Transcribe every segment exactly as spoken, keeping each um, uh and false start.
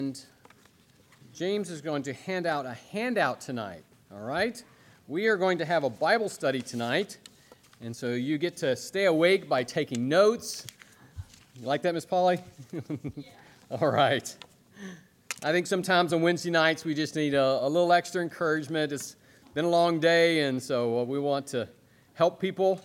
And James is going to hand out a handout tonight, all right? We are going to have a Bible study tonight, and so you get to stay awake by taking notes. You like that, Miss Polly? Yeah. All right. I think sometimes on Wednesday nights we just need a, a little extra encouragement. It's been a long day, and so we want to help people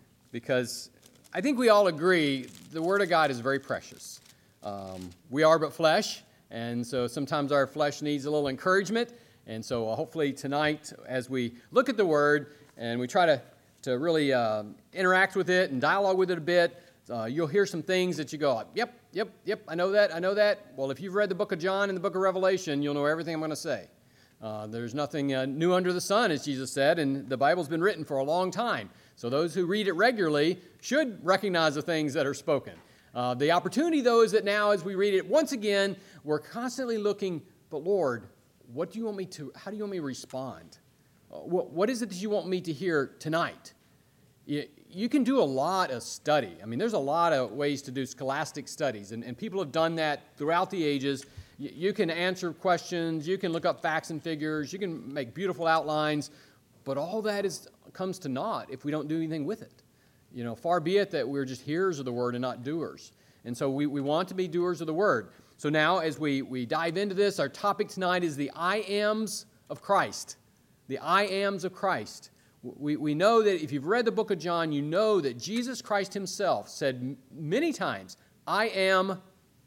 because I think we all agree the Word of God is very precious. Um, we are but flesh, and so sometimes our flesh needs a little encouragement. And so uh, hopefully tonight, as we look at the Word and we try to, to really uh, interact with it and dialogue with it a bit, uh, you'll hear some things that you go, yep, yep, yep, I know that, I know that. Well, if you've read the book of John and the book of Revelation, you'll know everything I'm going to say. Uh, there's nothing uh, new under the sun, as Jesus said, and the Bible's been written for a long time. So those who read it regularly should recognize the things that are spoken. Uh, the opportunity, though, is that now as we read it once again, we're constantly looking, but Lord, what do you want me to, how do you want me to respond? Uh, what, what is it that you want me to hear tonight? You, you can do a lot of study. I mean, there's a lot of ways to do scholastic studies, and, and people have done that throughout the ages. You, you can answer questions, you can look up facts and figures, you can make beautiful outlines, but all that is comes to naught if we don't do anything with it. You know, far be it that we're just hearers of the Word and not doers. And so we, we want to be doers of the Word. So now as we, we dive into this, our topic tonight is the I ams of Christ. The I ams of Christ. We, we know that if you've read the book of John, you know that Jesus Christ himself said many times, I am,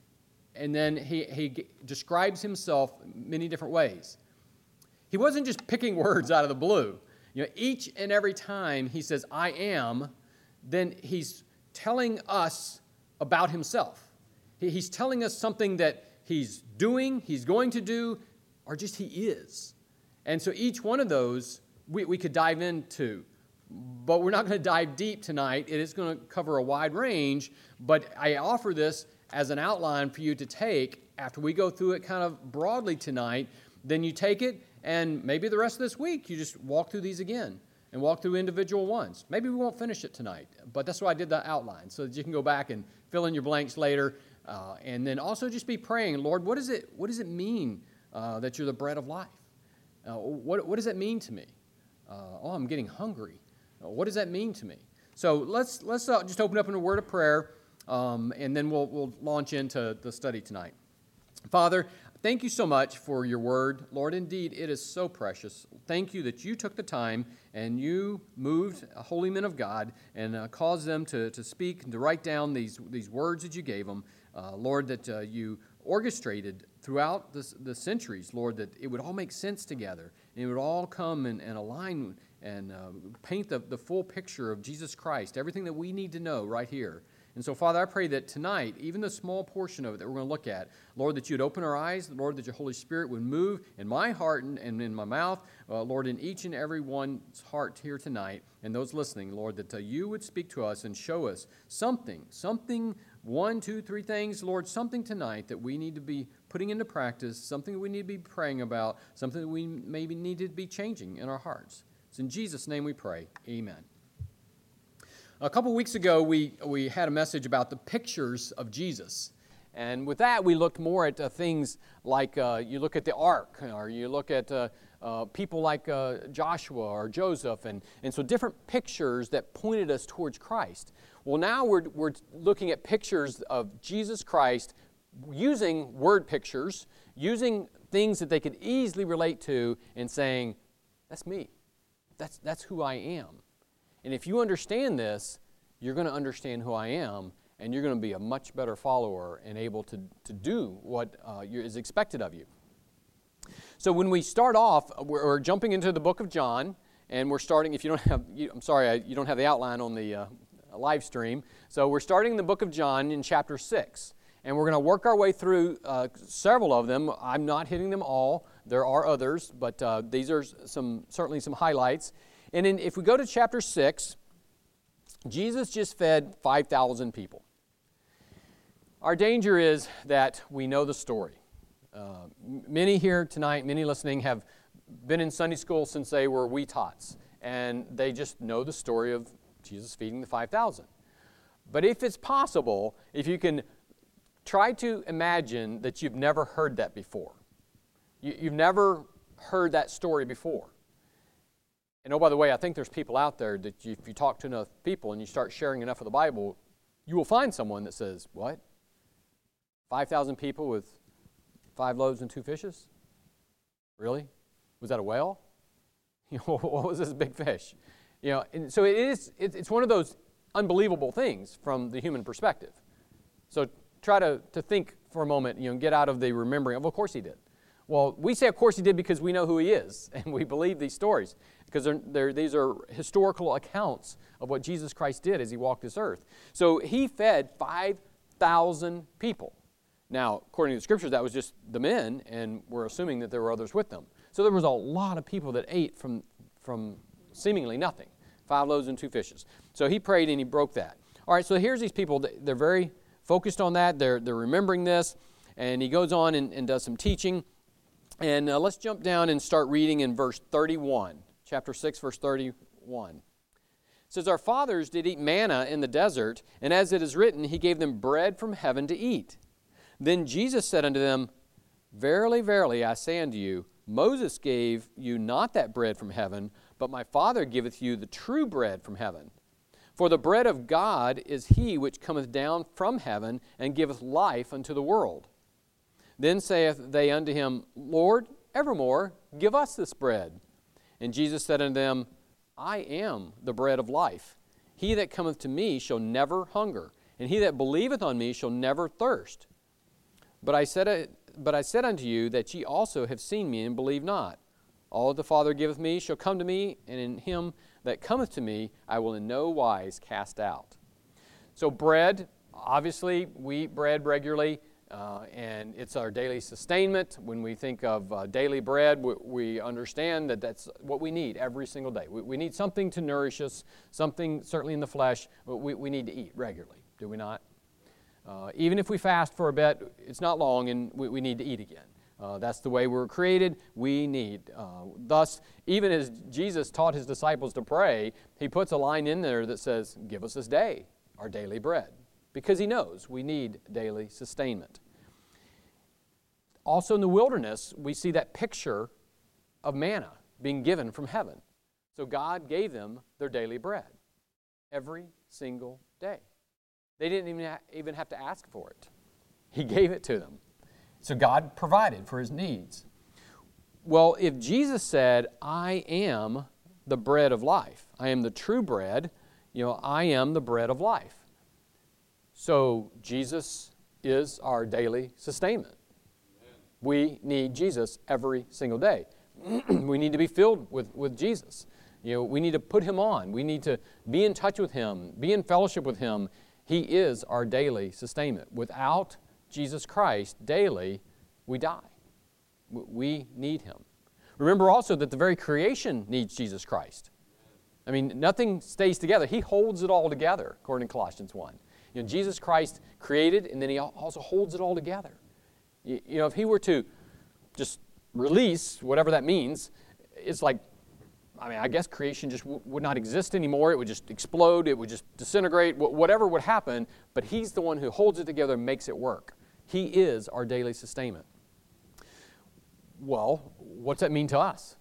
and then he, he describes himself many different ways. He wasn't just picking words out of the blue. You know, each and every time he says, I am, then he's telling us about himself. He's telling us something that he's doing, he's going to do, or just he is. And so each one of those we, we could dive into. But we're not going to dive deep tonight. It is going to cover a wide range, but I offer this as an outline for you to take after we go through it kind of broadly tonight. Then you take it, and maybe the rest of this week you just walk through these again. And walk through individual ones. Maybe we won't finish it tonight, but that's why I did the outline, so that you can go back and fill in your blanks later. Uh, and then also just be praying, Lord, what, is it, what does it mean uh, that you're the bread of life? Uh, what, what does that mean to me? Uh, oh, I'm getting hungry. Uh, what does that mean to me? So let's let's uh, just open up in a word of prayer, um, and then we'll we'll launch into the study tonight. Father, thank you so much for your word. Lord, indeed, it is so precious. Thank you that you took the time and you moved holy men of God and uh, caused them to, to speak and to write down these, these words that you gave them. Uh, Lord, that uh, you orchestrated throughout the, the centuries, Lord, that it would all make sense together. And it would all come and, and align and uh, paint the, the full picture of Jesus Christ, everything that we need to know right here. And so, Father, I pray that tonight, even the small portion of it that we're going to look at, Lord, that you'd open our eyes, Lord, that your Holy Spirit would move in my heart and, and in my mouth, uh, Lord, in each and every one's heart here tonight, and those listening, Lord, that uh, you would speak to us and show us something, something, one, two, three things, Lord, something tonight that we need to be putting into practice, something that we need to be praying about, something that we maybe need to be changing in our hearts. It's in Jesus' name we pray. Amen. A couple weeks ago, we, we had a message about the pictures of Jesus. And with that, we looked more at uh, things like uh, you look at the ark, or you look at uh, uh, people like uh, Joshua or Joseph, and, and so different pictures that pointed us towards Christ. Well, now we're, we're looking at pictures of Jesus Christ using word pictures, using things that they could easily relate to and saying, that's me. That's, that's who I am. And if you understand this, you're going to understand who I am, and you're going to be a much better follower and able to, to do what uh, is expected of you. So when we start off, we're, we're jumping into the book of John, and we're starting, if you don't have, you, I'm sorry, I, you don't have the outline on the uh, live stream. So we're starting in the book of John in chapter six, and we're going to work our way through uh, several of them. I'm not hitting them all. There are others, but uh, these are some certainly some highlights. And then if we go to chapter six, Jesus just fed five thousand people. Our danger is that we know the story. Uh, many here tonight, many listening, have been in Sunday school since they were wee tots, and they just know the story of Jesus feeding the five thousand. But if it's possible, if you can try to imagine that you've never heard that before. You, you've never heard that story before. And oh, by the way, I think there's people out there that you, if you talk to enough people and you start sharing enough of the Bible, you will find someone that says, what? five thousand people with five loaves and two fishes? Really? Was that a whale? You know, what was this big fish? You know, and so it is, it's one of those unbelievable things from the human perspective. So try to, to think for a moment, you know, get out of the remembering of, of course he did. Well, we say, of course he did, because we know who he is, and we believe these stories, because they're, they're, these are historical accounts of what Jesus Christ did as he walked this earth. So he fed five thousand people. Now, according to the Scriptures, that was just the men, and we're assuming that there were others with them. So there was a lot of people that ate from, from seemingly nothing, five loaves and two fishes. So he prayed and he broke that. All right, so here's these people. They're very focused on that. They're, they're remembering this, and he goes on and, and does some teaching. And uh, let's jump down and start reading in verse thirty-one, chapter six, verse thirty-one. It says, "Our fathers did eat manna in the desert, and as it is written, he gave them bread from heaven to eat. Then Jesus said unto them, Verily, verily, I say unto you, Moses gave you not that bread from heaven, but my Father giveth you the true bread from heaven. For the bread of God is he which cometh down from heaven, and giveth life unto the world. Then saith they unto him, Lord, evermore give us this bread. And Jesus said unto them, I am the bread of life. He that cometh to me shall never hunger, and he that believeth on me shall never thirst. But I said, but I said unto you that ye also have seen me, and believe not. All that the Father giveth me shall come to me, and in him that cometh to me I will in no wise cast out." So bread, obviously we eat bread regularly. Uh, and it's our daily sustainment. When we think of uh, daily bread, we, we understand that that's what we need every single day. We, we need something to nourish us, something certainly in the flesh, we, we need to eat regularly, do we not? Uh, even if we fast for a bit, it's not long, and we, we need to eat again. Uh, that's the way we were created. We need. Uh, thus, even as Jesus taught his disciples to pray, he puts a line in there that says, give us this day our daily bread. Because he knows we need daily sustainment. Also in the wilderness, we see that picture of manna being given from heaven. So God gave them their daily bread every single day. They didn't even, ha- even have to ask for it. He gave it to them. So God provided for his needs. Well, if Jesus said, I am the bread of life, I am the true bread, you know, I am the bread of life. So Jesus is our daily sustainment. Amen. We need Jesus every single day. We need to be filled with, with Jesus. You know, we need to put him on. We need to be in touch with him, be in fellowship with him. He is our daily sustainment. Without Jesus Christ daily, we die. We need him. Remember also that the very creation needs Jesus Christ. I mean, nothing stays together. He holds it all together, according to Colossians one. You know, Jesus Christ created, and then he also holds it all together. You, you know, if he were to just release, whatever that means, it's like, I mean, I guess creation just w- would not exist anymore. It would just explode. It would just disintegrate. Wh- whatever would happen, but he's the one who holds it together and makes it work. He is our daily sustainment. Well, what's that mean to us?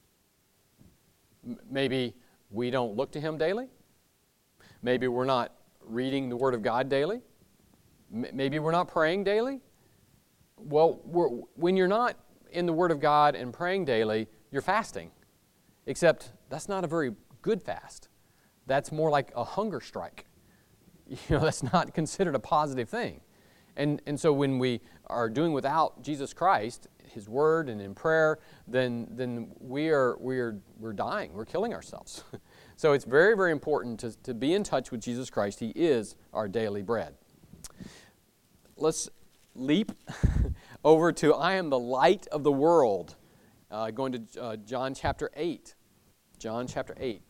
M- maybe we don't look to him daily. Maybe we're not reading the Word of God daily. M- maybe we're not praying daily. Well, we're, when you're not in the Word of God and praying daily, you're fasting. Except that's not a very good fast. That's more like a hunger strike. You know, that's not considered a positive thing. And, and so when we are doing without Jesus Christ, his Word and in prayer, then, then we are, we are, we're dying. We're killing ourselves. So it's very, very important to, to be in touch with Jesus Christ. He is our daily bread. Let's leap over to I am the light of the world. Uh, going to uh, John chapter eight. John chapter eight.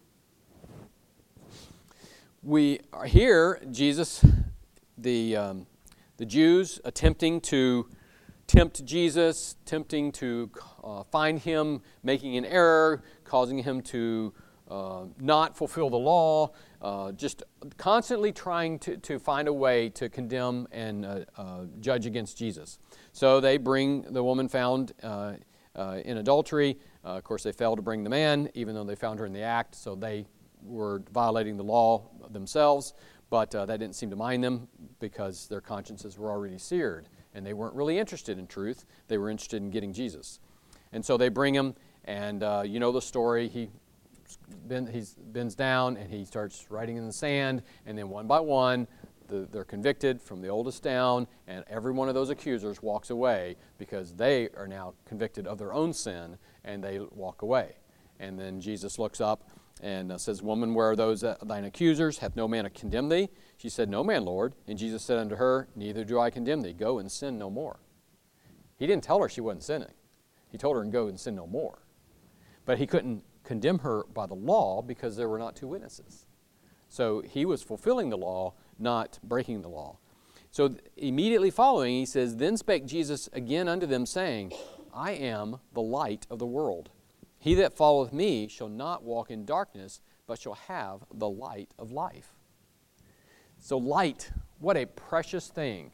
We are here, Jesus, the, um, the Jews attempting to tempt Jesus, tempting to uh, find him, making an error, causing him to uh, not fulfill the law, uh, just constantly trying to, to find a way to condemn and uh, uh, judge against Jesus. So they bring the woman found uh, uh, in adultery. Uh, of course, they failed to bring the man, even though they found her in the act, so they were violating the law themselves, but uh, that didn't seem to mind them because their consciences were already seared, and they weren't really interested in truth. They were interested in getting Jesus. And so they bring him, and uh, you know the story. He bend, he bends down, and he starts writing in the sand, and then one by one, the, they're convicted from the oldest down, and every one of those accusers walks away because they are now convicted of their own sin, and they walk away. And then Jesus looks up and uh, says, Woman, where are those uh, thine accusers? Hath no man condemned thee? She said, No man, Lord. And Jesus said unto her, Neither do I condemn thee. Go and sin no more. He didn't tell her she wasn't sinning. He told her to go and sin no more. But he couldn't condemn her by the law because there were not two witnesses. So he was fulfilling the law, not breaking the law. So th- immediately following, he says, Then spake Jesus again unto them, saying, I am the light of the world. He that followeth me shall not walk in darkness, but shall have the light of life. So light, what a precious thing.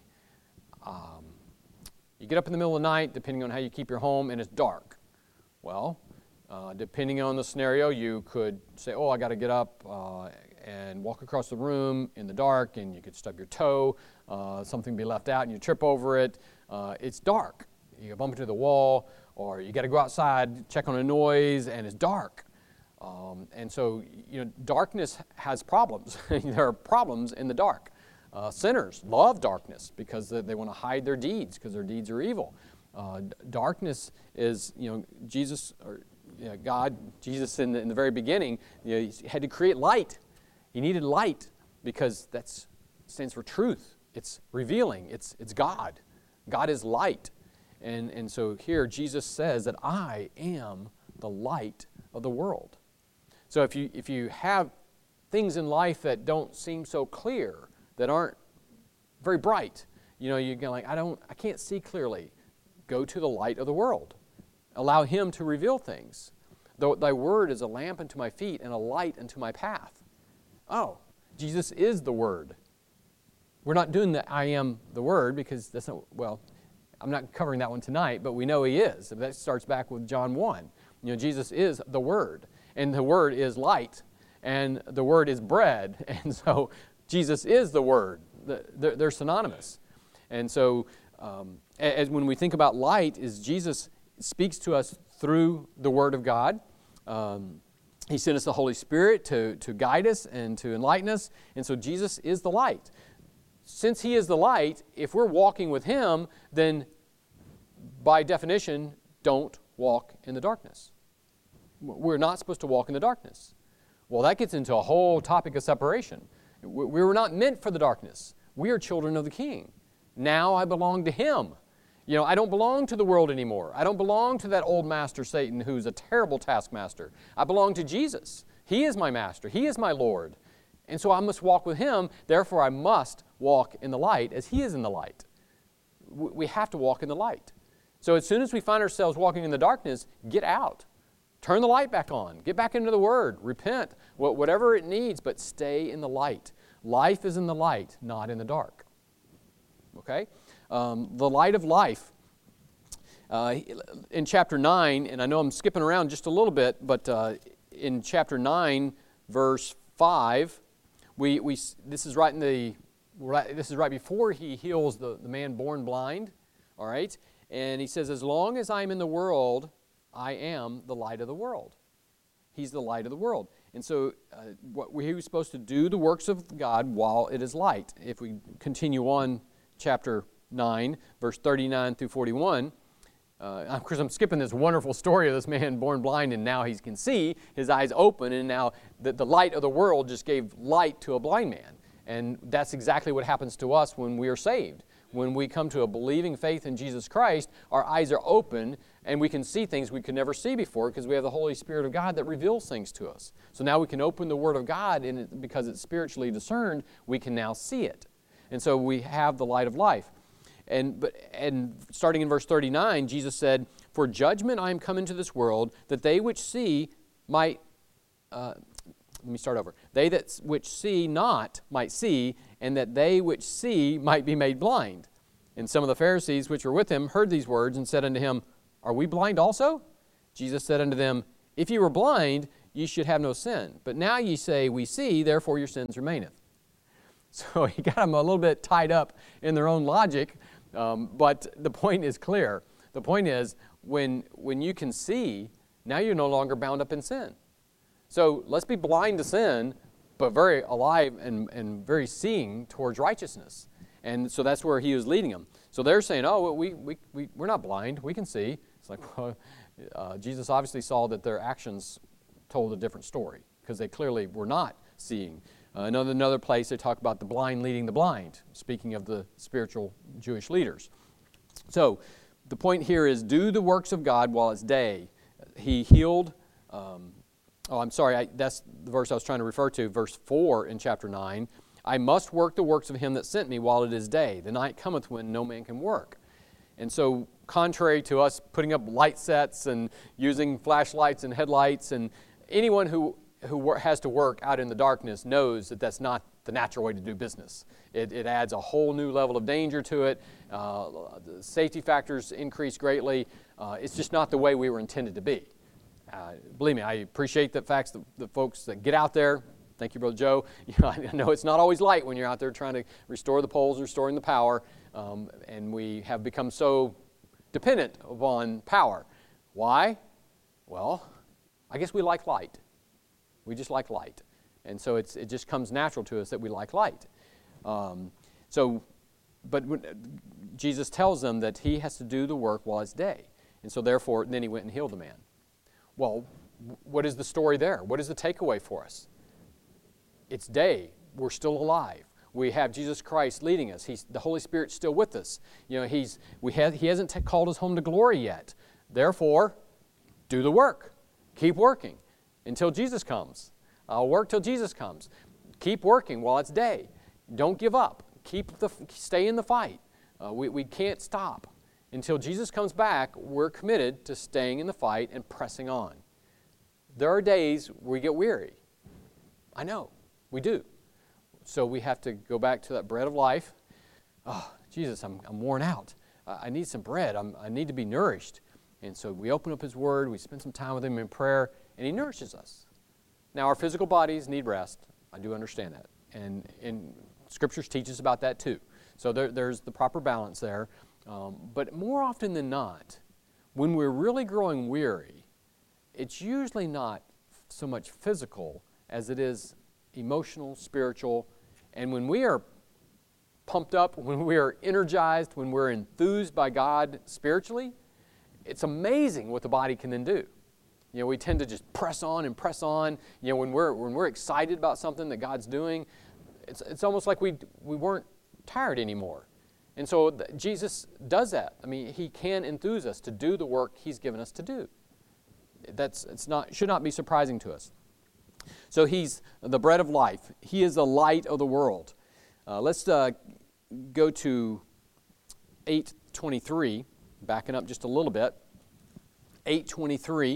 Um, you get up in the middle of the night, depending on how you keep your home, and it's dark. Well, uh, depending on the scenario, you could say, oh, I got to get up uh, and walk across the room in the dark, and you could stub your toe, uh, something be left out, and you trip over it. Uh, it's dark. You bump into the wall, or you got to go outside, check on a noise, and it's dark. Um, and so, you know, darkness has problems. There are problems in the dark. Uh, sinners love darkness because they, they want to hide their deeds because their deeds are evil. Uh, d- darkness is, you know, Jesus, or you know, God, Jesus in the, in the very beginning, you know, he had to create light. He needed light because that stands for truth. It's revealing. It's it's God. God is light. And, and so here Jesus says that I am the light of the world. So if you if you have things in life that don't seem so clear, that aren't very bright, you know, you're like, I don't, I can't see clearly. Go to the light of the world. Allow Him to reveal things. Though thy word is a lamp unto my feet and a light unto my path. Oh, Jesus is the Word. We're not doing the I am the Word because that's not, well, I'm not covering that one tonight, but we know He is. That starts back with John one. You know, Jesus is the Word, and the Word is light, and the Word is bread, and so Jesus is the Word. They're, they're synonymous. And so um, as when we think about light, is Jesus speaks to us through the Word of God. Um, he sent us the Holy Spirit to, to guide us and to enlighten us, and so Jesus is the light. Since He is the light, if we're walking with Him, then by definition, don't walk in the darkness. We're not supposed to walk in the darkness. Well, that gets into a whole topic of separation. We were not meant for the darkness. We are children of the King. Now I belong to Him. You know, I don't belong to the world anymore. I don't belong to that old master Satan who's a terrible taskmaster. I belong to Jesus. He is my master. He is my Lord. And so I must walk with Him. Therefore, I must walk in the light as He is in the light. We have to walk in the light. So as soon as we find ourselves walking in the darkness, get out. Turn the light back on. Get back into the Word. Repent. Whatever it needs, but stay in the light. Life is in the light, not in the dark. Okay? Um, the light of life. Uh, in chapter nine, and I know I'm skipping around just a little bit, but uh, in chapter nine, verse five, we, we this is right in the right, this is right before He heals the, the man born blind. All right? And He says, as long as I'm in the world, I am the light of the world. He's the light of the world. And so uh, what we're supposed to do the works of God while it is light. If we continue on chapter nine, verse thirty-nine through forty-one, uh, of course I'm skipping this wonderful story of this man born blind and now he can see, his eyes open, and now the, the light of the world just gave light to a blind man. And that's exactly what happens to us when we are saved. When we come to a believing faith in Jesus Christ, our eyes are open and we can see things we could never see before because we have the Holy Spirit of God that reveals things to us. So now we can open the Word of God, and it, because it's spiritually discerned, we can now see it. And so we have the light of life. And, but, and starting in verse thirty-nine, Jesus said, for judgment I am come into this world, that they which see might uh, let me start over. They that which see not might see, and that they which see might be made blind. And some of the Pharisees which were with him heard these words and said unto him, Are we blind also? Jesus said unto them, If ye were blind, ye should have no sin. But now ye say, We see, therefore your sins remaineth. So he got them a little bit tied up in their own logic, um, but the point is clear. The point is, when, when you can see, now you're no longer bound up in sin. So let's be blind to sin, but very alive and, and very seeing towards righteousness. And so that's where he was leading them. So they're saying, oh, we, we, we, we're not blind. We can see. It's like, well, uh, Jesus obviously saw that their actions told a different story because they clearly were not seeing. Uh, another, another place they talk about the blind leading the blind, speaking of the spiritual Jewish leaders. So the point here is do the works of God while it's day. He healed, um, oh, I'm sorry, I, that's the verse I was trying to refer to, verse four in chapter nine. I must work the works of him that sent me while it is day. The night cometh when no man can work. And so contrary to us putting up light sets and using flashlights and headlights, and anyone who who has to work out in the darkness knows that that's not the natural way to do business. It, it adds a whole new level of danger to it. Uh, the safety factors increase greatly. Uh, it's just not the way we were intended to be. Uh, believe me, I appreciate the facts that the folks that get out there. Thank you, Brother Joe. You know, I know it's not always light when you're out there trying to restore the poles, restoring the power, um, and we have become so dependent upon power. Why? Well, I guess we like light. We just like light. And so it's, it just comes natural to us that we like light. Um, so, but when, Jesus tells them that he has to do the work while it's day. And so therefore, then he went and healed the man. Well, what is the story there? What is the takeaway for us? It's day. We're still alive. We have Jesus Christ leading us. He's, the Holy Spirit's still with us. You know, he's, we have, he hasn't t- called us home to glory yet. Therefore, do the work. Keep working until Jesus comes. I'll work till Jesus comes. Keep working while it's day. Don't give up. Keep the, stay in the fight. Uh, we, we can't stop. Until Jesus comes back, we're committed to staying in the fight and pressing on. There are days we get weary. I know, we do. So we have to go back to that bread of life. Oh, Jesus, I'm, I'm worn out. Uh, I need some bread. I'm, I need to be nourished. And so we open up His Word, we spend some time with Him in prayer, and He nourishes us. Now, our physical bodies need rest. I do understand that. And, and Scriptures teach us about that too. So there, there's the proper balance there. Um, but more often than not, when we're really growing weary, it's usually not so much physical as it is emotional, spiritual. And when we are pumped up, when we are energized, when we're enthused by God spiritually, it's amazing what the body can then do. You know, we tend to just press on and press on. You know, when we're when we're excited about something that God's doing, it's it's almost like we we weren't tired anymore. And so th- Jesus does that. I mean, He can enthuse us to do the work He's given us to do. That's it's not should not be surprising to us. So He's the bread of life. He is the light of the world. Uh, let's uh, go to eight twenty-three. Backing up just a little bit. eight twenty-three.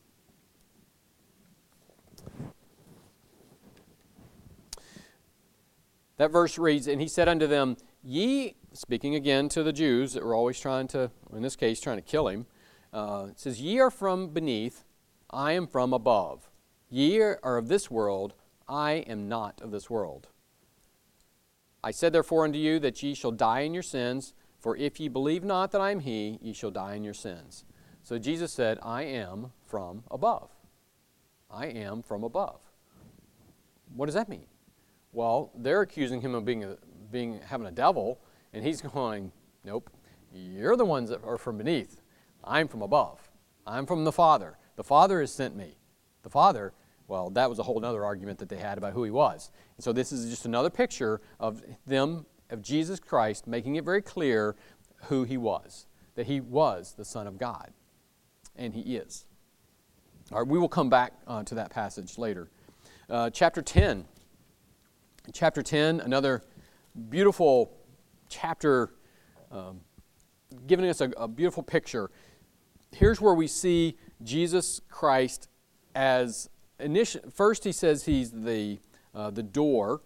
That verse reads, and He said unto them, Ye, speaking again to the Jews that were always trying to, in this case, trying to kill Him, uh, it says, Ye are from beneath, I am from above. Ye are of this world, I am not of this world. I said therefore unto you that ye shall die in your sins, for if ye believe not that I am He, ye shall die in your sins. So Jesus said, I am from above. I am from above. What does that mean? Well, they're accusing Him of being a, being having a devil, and He's going, nope, you're the ones that are from beneath. I'm from above. I'm from the Father. The Father has sent me. The Father, well, that was a whole other argument that they had about who He was. And so this is just another picture of them, of Jesus Christ, making it very clear who He was, that He was the Son of God, and He is. All right, we will come back uh, to that passage later. Uh, chapter ten. Chapter ten, another beautiful chapter, um, giving us a, a beautiful picture. Here's where we see Jesus Christ as initial, first he says he's the, uh, the door.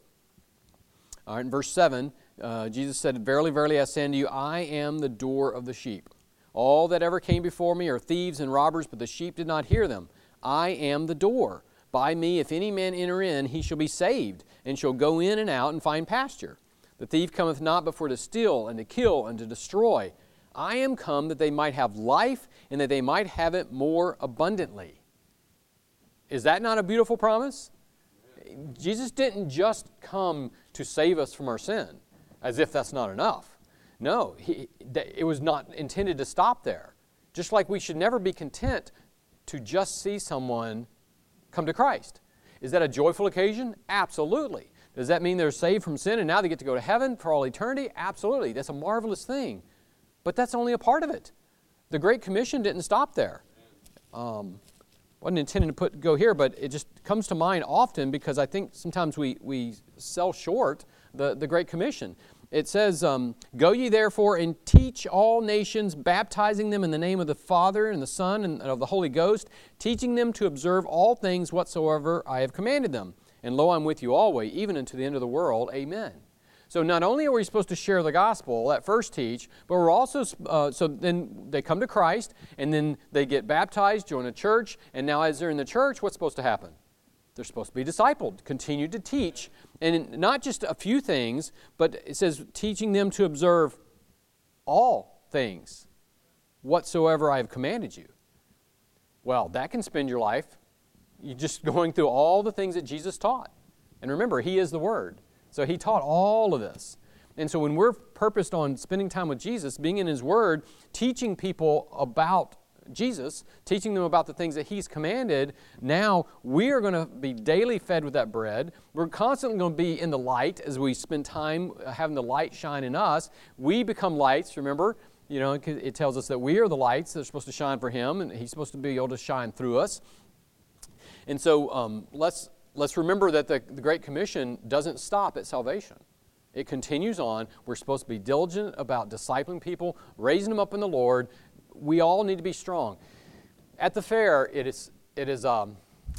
All right, in verse seven, uh, Jesus said, "Verily, verily, I say unto you, I am the door of the sheep. All that ever came before me are thieves and robbers, but the sheep did not hear them. I am the door. By me, if any man enter in, he shall be saved, and shall go in and out and find pasture. The thief cometh not but for to steal, and to kill, and to destroy. I am come that they might have life, and that they might have it more abundantly." Is that not a beautiful promise? Jesus didn't just come to save us from our sin, as if that's not enough. No, he, it was not intended to stop there. Just like we should never be content to just see someone come to Christ. Is that a joyful occasion? Absolutely. Does that mean they're saved from sin and now they get to go to heaven for all eternity? Absolutely. That's a marvelous thing. But that's only a part of it. The Great Commission didn't stop there. Um, wasn't intending to put go here, but it just comes to mind often because I think sometimes we, we sell short the, the Great Commission. It says, um, "Go ye therefore and teach all nations, baptizing them in the name of the Father and the Son and of the Holy Ghost, teaching them to observe all things whatsoever I have commanded them. And lo, I'm with you always, even unto the end of the world. Amen." So not only are we supposed to share the gospel, that first teach, but we're also, uh, so then they come to Christ, and then they get baptized, join a church, and now as they're in the church, what's supposed to happen? They're supposed to be discipled, continue to teach, and not just a few things, but it says teaching them to observe all things whatsoever I have commanded you. Well, that can spend your life you just going through all the things that Jesus taught. And remember, He is the Word. So He taught all of this. And so when we're purposed on spending time with Jesus, being in His Word, teaching people about Jesus, teaching them about the things that He's commanded, now we are going to be daily fed with that bread. We're constantly going to be in the light as we spend time having the light shine in us. We become lights, remember? You know, it tells us that we are the lights that are supposed to shine for Him, and He's supposed to be able to shine through us. And so um, let's, let's remember that the, the Great Commission doesn't stop at salvation. It continues on. We're supposed to be diligent about discipling people, raising them up in the Lord. We all need to be strong. At the fair, it is it is um,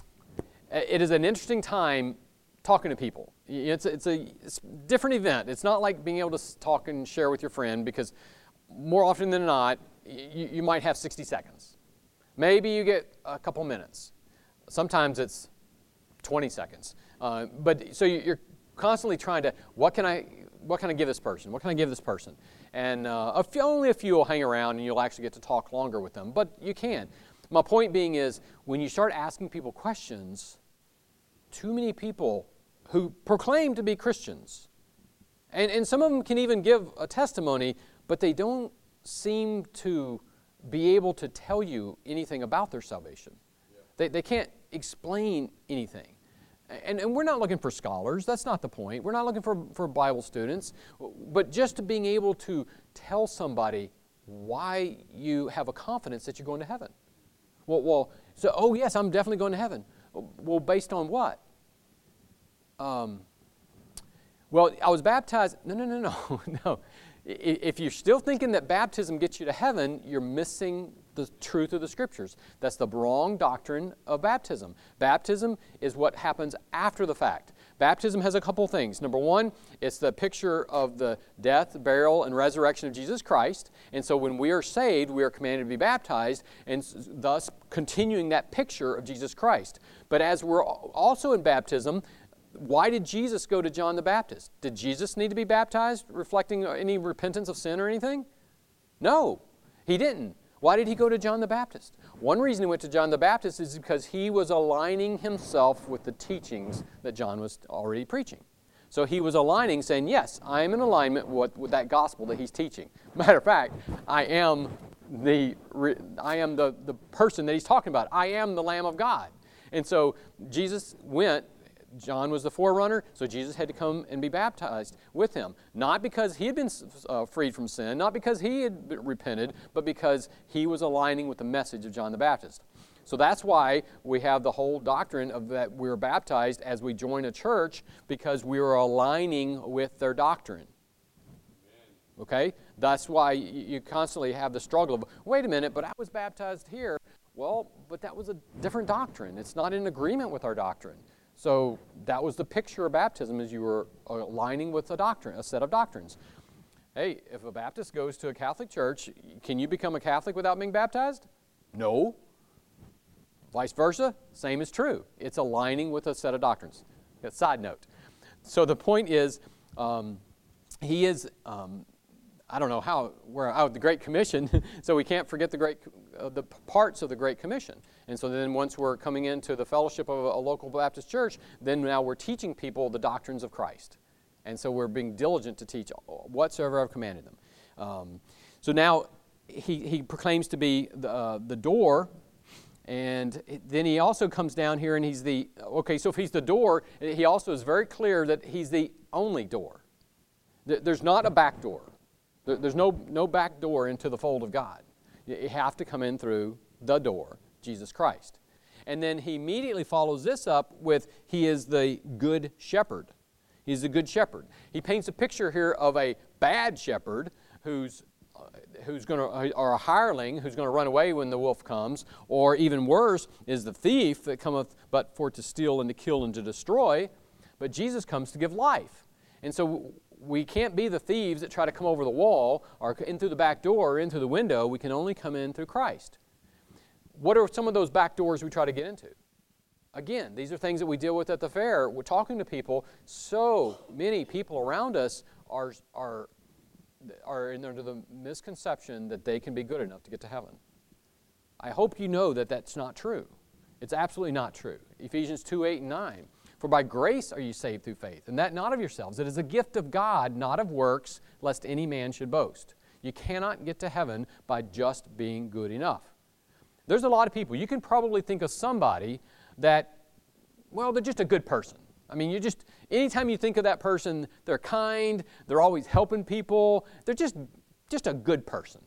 it is an interesting time talking to people. It's it's a, it's a different event. It's not like being able to talk and share with your friend, because more often than not, you, you might have sixty seconds. Maybe you get a couple minutes. Sometimes it's twenty seconds. Uh, but so you're constantly trying to, what can I what can I give this person? What can I give this person? And uh, a few, only a few will hang around, and you'll actually get to talk longer with them. But you can. My point being is, when you start asking people questions, too many people who proclaim to be Christians, and, and some of them can even give a testimony, but they don't seem to be able to tell you anything about their salvation. Yeah. They, they can't explain anything. And, and we're not looking for scholars. That's not the point. We're not looking for, for Bible students. But just to being able to tell somebody why you have a confidence that you're going to heaven. Well, well so, oh yes, I'm definitely going to heaven. Well, based on what? Um, well, I was baptized. No, no, no, no, no. If you're still thinking that baptism gets you to heaven, you're missing the truth of the Scriptures. That's the wrong doctrine of baptism. Baptism is what happens after the fact. Baptism has a couple things. Number one, it's the picture of the death, burial, and resurrection of Jesus Christ. And so when we are saved, we are commanded to be baptized, and thus continuing that picture of Jesus Christ. But as we're also in baptism, why did Jesus go to John the Baptist? Did Jesus need to be baptized, reflecting any repentance of sin or anything? No, He didn't. Why did He go to John the Baptist? One reason He went to John the Baptist is because he was aligning himself with the teachings that John was already preaching. So he was aligning, saying, yes, I am in alignment with, with that gospel that he's teaching. Matter of fact, I am the I am the, the person that he's talking about. I am the Lamb of God. And so Jesus went. John was the forerunner, so Jesus had to come and be baptized with him. Not because he had been uh, freed from sin, not because he had repented, but because he was aligning with the message of John the Baptist. So that's why we have the whole doctrine of that we're baptized as we join a church, because we are aligning with their doctrine. Okay? That's why you constantly have the struggle of, wait a minute, but I was baptized here. Well, but that was a different doctrine. It's not in agreement with our doctrine. So that was the picture of baptism, as you were aligning with a doctrine, a set of doctrines. Hey, if a Baptist goes to a Catholic church, can you become a Catholic without being baptized? No. Vice versa, same is true. It's aligning with a set of doctrines. A side note. So the point is, um, he is, um, I don't know how, we're out the Great Commission, so we can't forget the great, uh, the parts of the Great Commission. And so then once we're coming into the fellowship of a, a local Baptist church, then now we're teaching people the doctrines of Christ. And so we're being diligent to teach whatsoever I've commanded them. Um, so now he, he proclaims to be the, uh, the door, and then he also comes down here and he's the, okay, so if he's the door, he also is very clear that he's the only door. There's not a back door. There's no, no back door into the fold of God. You have to come in through the door, Jesus Christ. And then he immediately follows this up with, he is the good shepherd. He's the good shepherd. He paints a picture here of a bad shepherd who's uh, who's going to, or a hireling who's going to run away when the wolf comes, or even worse is the thief that cometh but for to steal and to kill and to destroy. But Jesus comes to give life. And so we can't be the thieves that try to come over the wall or in through the back door or in through the window. We can only come in through Christ. What are some of those back doors we try to get into? Again, these are things that we deal with at the fair. We're talking to people. So many people around us are, are, are in, under the misconception that they can be good enough to get to heaven. I hope you know that that's not true. It's absolutely not true. Ephesians two, eight, and nine. For by grace are you saved through faith, and that not of yourselves. It is a gift of God, not of works, lest any man should boast. You cannot get to heaven by just being good enough. There's a lot of people. You can probably think of somebody that, well, they're just a good person. I mean, you just, anytime you think of that person, they're kind, they're always helping people, they're just, just a good person.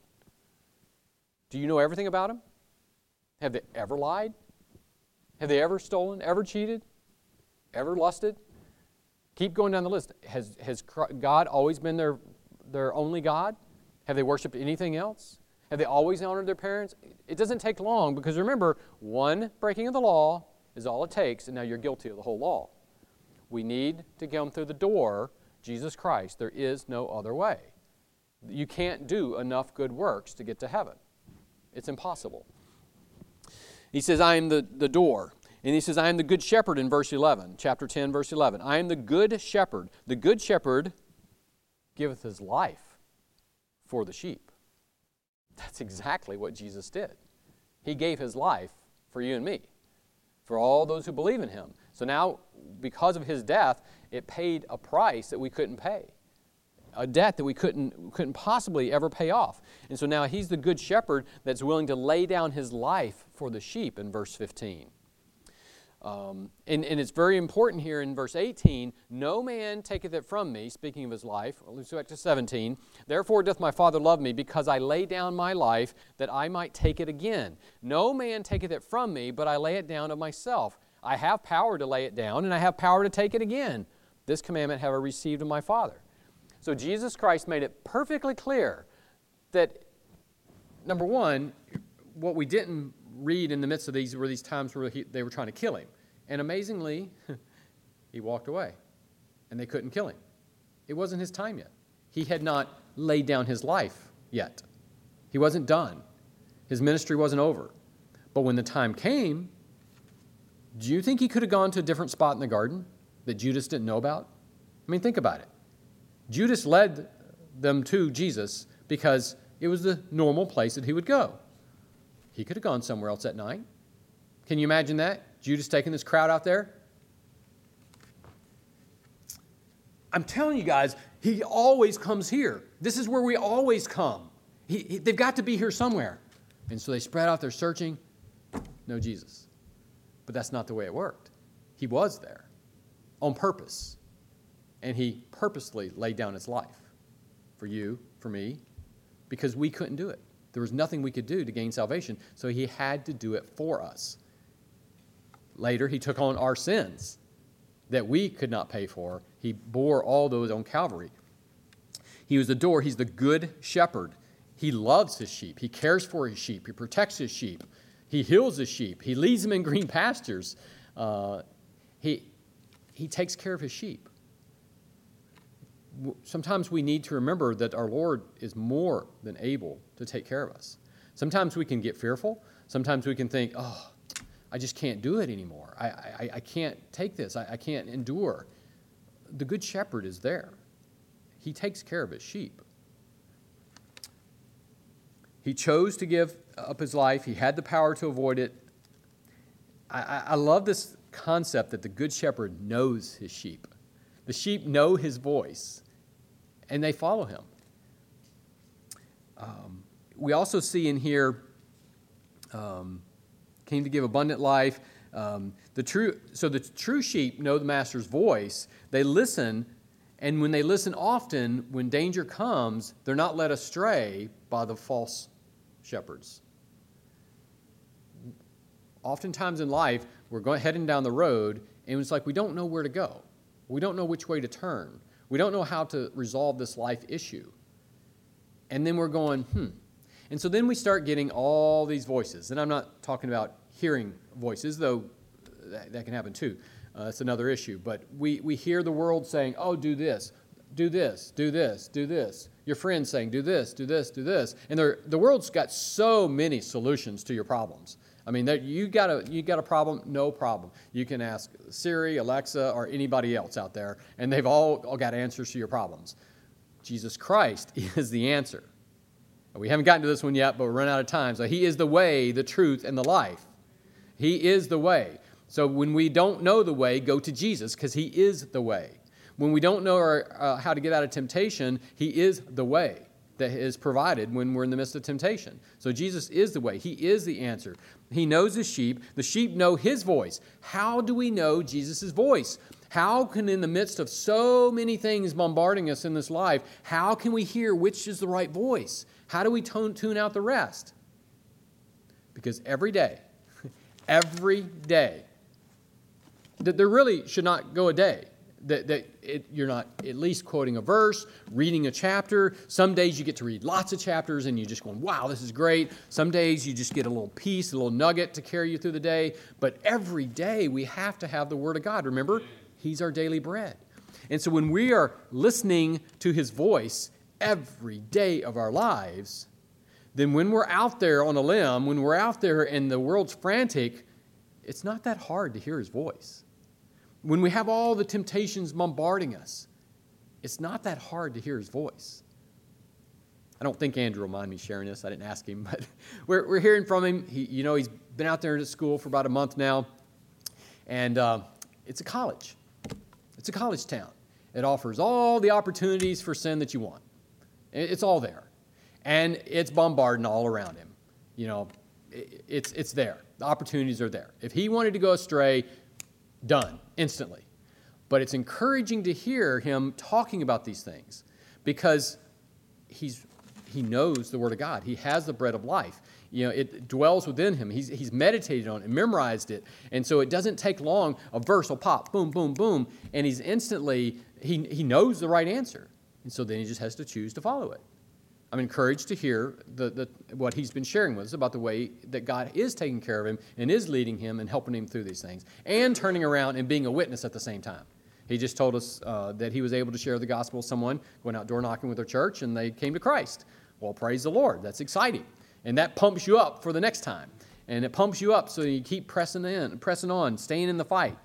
Do you know everything about them? Have they ever lied? Have they ever stolen, ever cheated, ever lusted? Keep going down the list. Has, has God always been their, their only God? Have they worshiped anything else? Have they always honored their parents? It doesn't take long, because remember, one breaking of the law is all it takes, and now you're guilty of the whole law. We need to come through the door, Jesus Christ. There is no other way. You can't do enough good works to get to heaven. It's impossible. He says, I am the, the door. And he says, I am the good shepherd in verse eleven, chapter ten, verse eleven. I am the good shepherd. The good shepherd giveth his life for the sheep. That's exactly what Jesus did. He gave his life for you and me, for all those who believe in him. So now, because of his death, it paid a price that we couldn't pay, a debt that we couldn't, couldn't possibly ever pay off. And so now he's the good shepherd that's willing to lay down his life for the sheep in verse fifteen. Um, and, and it's very important here in verse eighteen, no man taketh it from me, speaking of his life. Let's go back to seventeen. Therefore doth my Father love me, because I lay down my life, that I might take it again. No man taketh it from me, but I lay it down of myself. I have power to lay it down, and I have power to take it again. This commandment have I received of my Father. So Jesus Christ made it perfectly clear that, number one, what we didn't read in the midst of these were these times where he, they were trying to kill him. And amazingly, he walked away, and they couldn't kill him. It wasn't his time yet. He had not laid down his life yet. He wasn't done. His ministry wasn't over. But when the time came, do you think he could have gone to a different spot in the garden that Judas didn't know about? I mean, think about it. Judas led them to Jesus because it was the normal place that he would go. He could have gone somewhere else at night. Can you imagine that? Judas taking this crowd out there? I'm telling you guys, he always comes here. This is where we always come. He, he, they've got to be here somewhere. And so they spread out, they're searching. No Jesus. But that's not the way it worked. He was there on purpose. And he purposely laid down his life for you, for me, because we couldn't do it. There was nothing we could do to gain salvation, so he had to do it for us. Later, he took on our sins that we could not pay for. He bore all those on Calvary. He was the door. He's the good shepherd. He loves his sheep. He cares for his sheep. He protects his sheep. He He heals his sheep. He leads them in green pastures. Uh, he, he takes care of his sheep. Sometimes we need to remember that our Lord is more than able to take care of us. Sometimes we can get fearful. Sometimes we can think, oh, I just can't do it anymore. I, I, I can't take this. I, I can't endure. The Good Shepherd is there. He takes care of his sheep. He chose to give up his life. He had the power to avoid it. I, I, I love this concept that the Good Shepherd knows his sheep. The sheep know his voice, and they follow him. Um, we also see in here, um, came to give abundant life. Um, the true, so the true sheep know the master's voice. They listen, and when they listen often, when danger comes, they're not led astray by the false shepherds. Oftentimes in life, we're going heading down the road, and it's like we don't know where to go. We don't know which way to turn. We don't know how to resolve this life issue. And then we're going, hmm. And so then we start getting all these voices. And I'm not talking about hearing voices, though that, that can happen too. Uh, that's another issue. But we, we hear the world saying, oh, do this, do this, do this, do this. Your friends saying, do this, do this, do this. And the world's got so many solutions to your problems. I mean, you got a you got a problem, no problem. You can ask Siri, Alexa, or anybody else out there, and they've all, all got answers to your problems. Jesus Christ is the answer. We haven't gotten to this one yet, but we're running out of time. So he is the way, the truth, and the life. He is the way. So when we don't know the way, go to Jesus, because he is the way. When we don't know our, uh, how to get out of temptation, he is the way that is provided when we're in the midst of temptation. So Jesus is the way. He is the answer. He knows his sheep. The sheep know his voice. How do we know Jesus' voice? How can, in the midst of so many things bombarding us in this life, how can we hear which is the right voice? How do we tone, tune out the rest? Because every day, every day, that there really should not go a day that, that it, you're not at least quoting a verse, reading a chapter. Some days you get to read lots of chapters and you're just going, wow, this is great. Some days you just get a little piece, a little nugget to carry you through the day. But every day we have to have the Word of God. Remember, he's our daily bread. And so when we are listening to his voice every day of our lives, then when we're out there on a limb, when we're out there and the world's frantic, it's not that hard to hear his voice. When we have all the temptations bombarding us, it's not that hard to hear his voice. I don't think Andrew will mind me sharing this. I didn't ask him, but we're, we're hearing from him. He, you know, he's been out there at school for about a month now, and uh, it's a college. It's a college town. It offers all the opportunities for sin that you want. It's all there, and it's bombarding all around him. You know, it, it's it's there. The opportunities are there. If he wanted to go astray, done, instantly. But it's encouraging to hear him talking about these things because he's he knows the Word of God. He has the bread of life. You know, it dwells within him. He's he's meditated on it and memorized it. And so it doesn't take long. A verse will pop, boom, boom, boom, and he's instantly, he, he knows the right answer. And so then he just has to choose to follow it. I'm encouraged to hear the, the, what he's been sharing with us about the way that God is taking care of him and is leading him and helping him through these things and turning around and being a witness at the same time. He just told us uh, that he was able to share the gospel with someone going out door knocking with their church and they came to Christ. Well, praise the Lord. That's exciting. And that pumps you up for the next time. And it pumps you up so you keep pressing in, pressing on, staying in the fight.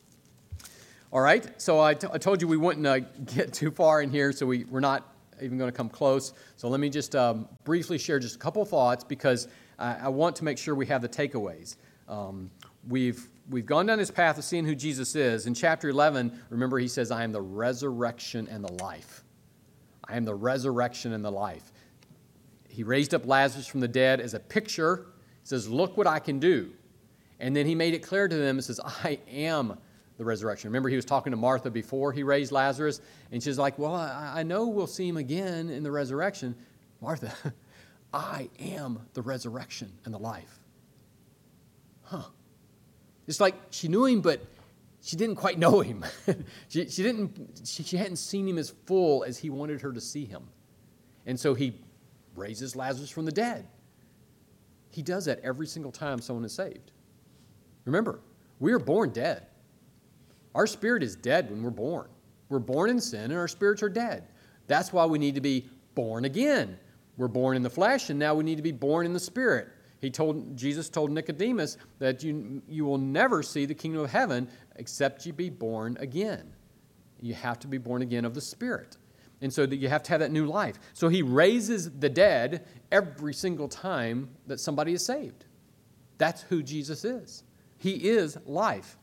All right, so I, t- I told you we wouldn't uh, get too far in here, so we, we're not even going to come close. So let me just um, briefly share just a couple of thoughts because I, I want to make sure we have the takeaways. Um, we've we've gone down this path of seeing who Jesus is. In chapter eleven, remember he says, I am the resurrection and the life. I am the resurrection and the life. He raised up Lazarus from the dead as a picture. He says, look what I can do. And then he made it clear to them and says, I am the resurrection. Remember, he was talking to Martha before he raised Lazarus, and she's like, well, I, I know we'll see him again in the resurrection. Martha, I am the resurrection and the life. Huh. It's like she knew him, but she didn't quite know him. she, she, didn't, she, she hadn't seen him as full as he wanted her to see him. And so he raises Lazarus from the dead. He does that every single time someone is saved. Remember, we are born dead. Our spirit is dead when we're born. We're born in sin and our spirits are dead. That's why we need to be born again. We're born in the flesh and now we need to be born in the spirit. He told Jesus told Nicodemus that you, you will never see the kingdom of heaven except you be born again. You have to be born again of the Spirit. And so that you have to have that new life. So he raises the dead every single time that somebody is saved. That's who Jesus is. He is life.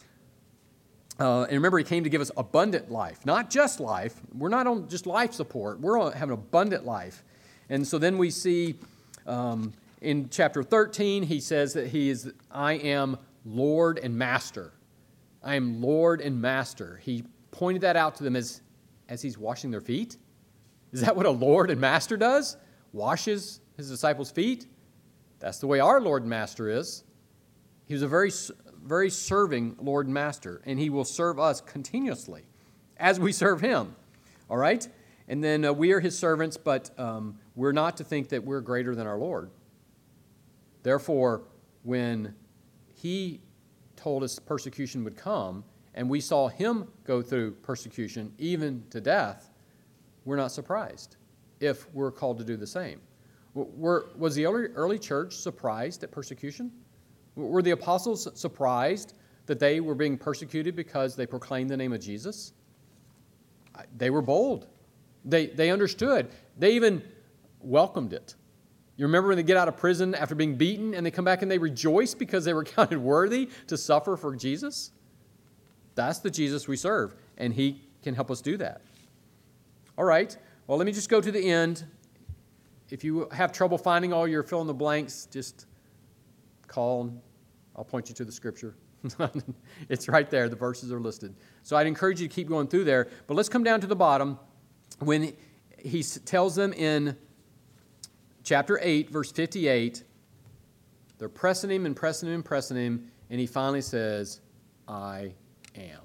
Uh, and remember, he came to give us abundant life, not just life. We're not on just life support. We're on having abundant life. And so then we see um, in chapter thirteen, he says that he is, I am Lord and Master. I am Lord and Master. He pointed that out to them as, as he's washing their feet. Is that what a Lord and Master does? Washes his disciples' feet? That's the way our Lord and Master is. He was a very, very serving Lord and Master, and he will serve us continuously as we serve him. All right? And then uh, we are his servants, but um, we're not to think that we're greater than our Lord. Therefore, when he told us persecution would come, and we saw him go through persecution, even to death, we're not surprised if we're called to do the same. Were, was the early, early church surprised at persecution? Were the apostles surprised that they were being persecuted because they proclaimed the name of Jesus? They were bold. They, they understood. They even welcomed it. You remember when they get out of prison after being beaten and they come back and they rejoice because they were counted worthy to suffer for Jesus? That's the Jesus we serve, and he can help us do that. All right, well, let me just go to the end. If you have trouble finding all your fill in the blanks, just call and I'll point you to the scripture. It's right there. The verses are listed. So I'd encourage you to keep going through there. But let's come down to the bottom when he tells them in chapter eight, verse fifty-eight, they're pressing him and pressing him and pressing him, and he finally says, I am.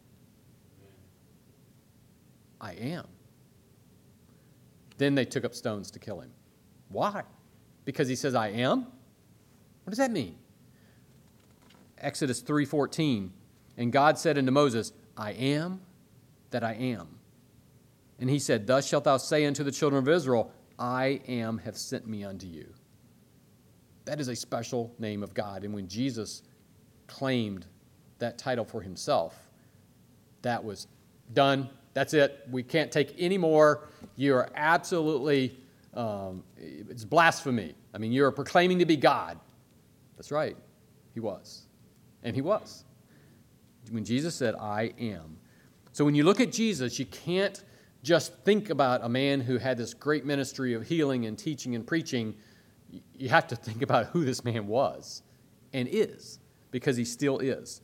I am. Then they took up stones to kill him. Why? Because he says, I am? What does that mean? Exodus three fourteen, and God said unto Moses, I am that I am. And he said, thus shalt thou say unto the children of Israel, I am have sent me unto you. That is a special name of God. And when Jesus claimed that title for himself, that was done. That's it. We can't take any more. You are absolutely, um, it's blasphemy. I mean, you are proclaiming to be God. That's right. He was. And he was. When Jesus said, I am. So when you look at Jesus, you can't just think about a man who had this great ministry of healing and teaching and preaching. You have to think about who this man was and is, because he still is.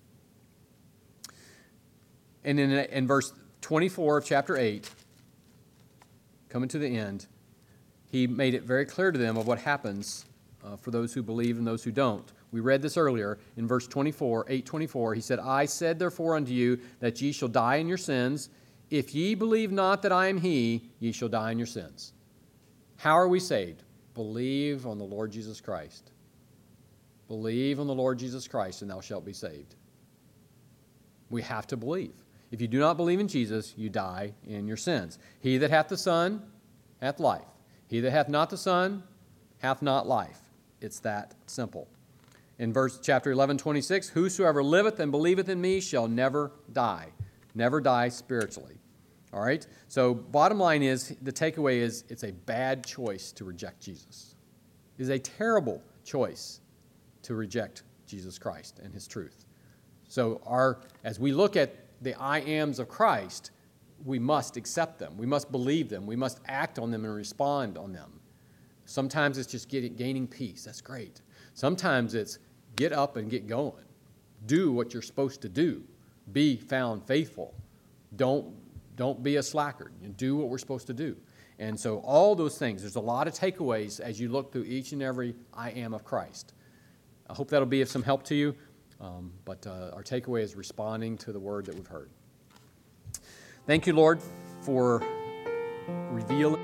And in, in verse twenty-four of chapter eight, coming to the end, he made it very clear to them of what happens uh, for those who believe and those who don't. We read this earlier in verse twenty-four, eight twenty-four. He said, I said therefore unto you that ye shall die in your sins. If ye believe not that I am he, ye shall die in your sins. How are we saved? Believe on the Lord Jesus Christ. Believe on the Lord Jesus Christ, and thou shalt be saved. We have to believe. If you do not believe in Jesus, you die in your sins. He that hath the Son hath life. He that hath not the Son hath not life. It's that simple. In verse chapter eleven, twenty-six, whosoever liveth and believeth in me shall never die. Never die spiritually. All right? So bottom line is, the takeaway is, it's a bad choice to reject Jesus. It is a terrible choice to reject Jesus Christ and his truth. So our, as we look at the I ams of Christ, we must accept them. We must believe them. We must act on them and respond on them. Sometimes it's just getting, gaining peace. That's great. Sometimes it's get up and get going. Do what you're supposed to do. Be found faithful. Don't, don't be a slacker. Do what we're supposed to do. And so all those things, there's a lot of takeaways as you look through each and every I am of Christ. I hope that'll be of some help to you. Um, but uh, our takeaway is responding to the word that we've heard. Thank you, Lord, for revealing.